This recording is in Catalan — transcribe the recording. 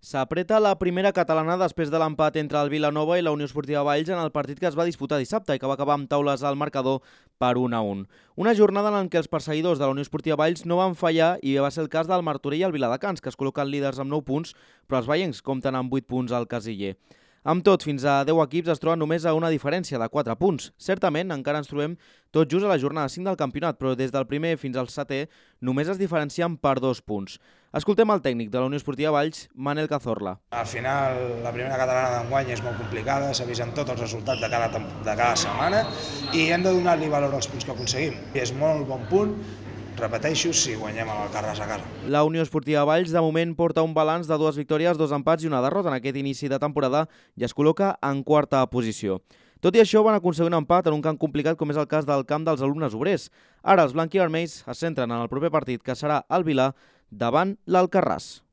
S'apreta la primera catalana després de l'empat entre el Vilanova i la Unió Esportiva Valls en el partit que es va disputar dissabte i que va acabar amb taules al marcador per 1-1. Una jornada en què els perseguidors de la Unió Esportiva Valls no van fallar i va ser el cas del Martorell i el Viladecans, que es col·loquen líders amb 9 punts, però els veiencs compten amb 8 punts al casiller. Amb tot, fins a 10 equips es troben només a una diferència de 4 punts. Certament, encara ens trobem tot just a la jornada 5 del campionat, però des del primer fins al setè només es diferencien per 2 punts. Escoltem el tècnic de la Unió Esportiva Valls, Manel Cazorla. Al final, la primera catalana d'enguany és molt complicada, s'avisen tots els resultats de cada setmana i hem de donar-li valor als punts que aconseguim. I és molt bon punt, repeteixo, si guanyem amb Alcarràs a casa. La Unió Esportiva Valls de moment porta un balanç de 2 victòries, 2 empats i una derrota en aquest inici de temporada i es col·loca en quarta posició. Tot i això, van aconseguir un empat en un camp complicat com és el cas del camp dels alumnes obrers. Ara els blanc i vermells es centren en el proper partit, que serà el Vilà davant l'Alcarràs.